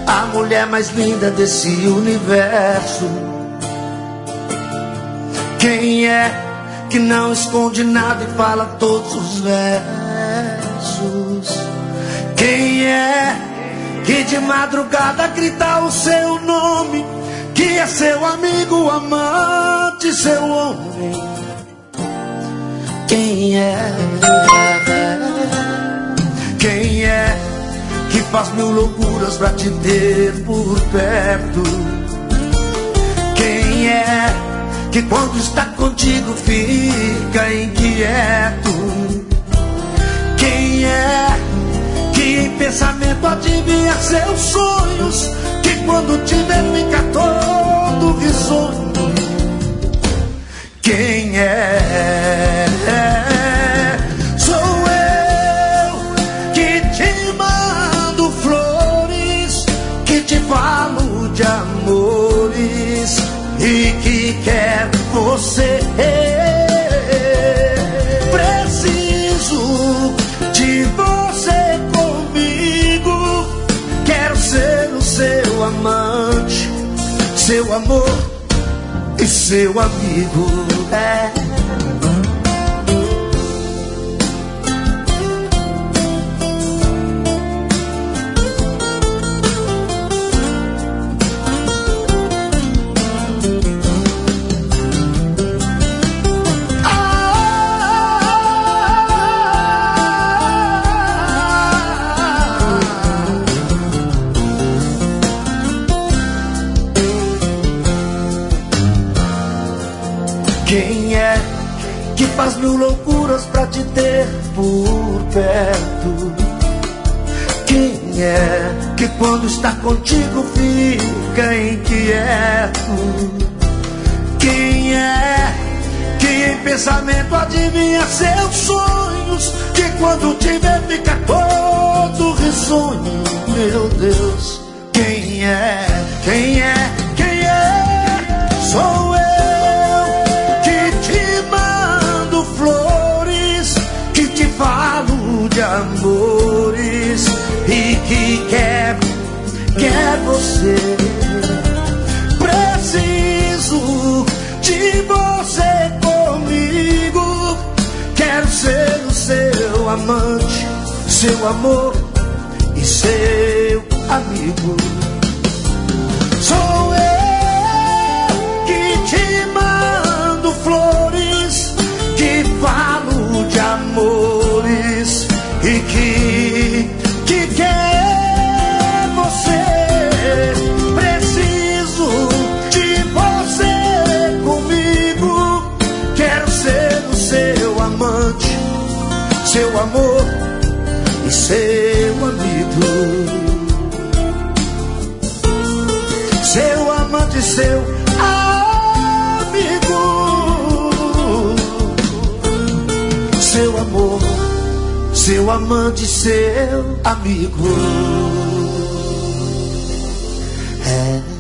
a mulher mais linda desse universo. Quem é que não esconde nada e fala todos os versos? Quem é que de madrugada grita o seu nome, que é seu amigo, amante, seu homem? Quem é? Quem é que faz mil loucuras pra te ter por perto? Quem é que quando está contigo fica inquieto? Quem é que em pensamento adivinha seus sonhos, que quando te vê fica todo risonho? Quem é? Sou eu que te mando flores, que te falo de amores e que quer você. Preciso de você comigo, quero ser o seu amante, seu amor e seu amigo. Quem é que faz mil loucuras pra te ter por perto? Quem é que quando está contigo fica inquieto? Quem é que em pensamento adivinha seus sonhos, que quando te vê fica todo risonho? Meu Deus, quem é? Quem é? Quem é? Sou eu de amores e que quer você. Preciso de você comigo, quero ser o seu amante, seu amor e seu amigo. Sou eu que te mando flores, que falo de amores e que quer você. Preciso de você comigo, quero ser o seu amante, seu amor e seu amigo. Seu amante e seu amigo. Seu amor, seu amante, seu amigo.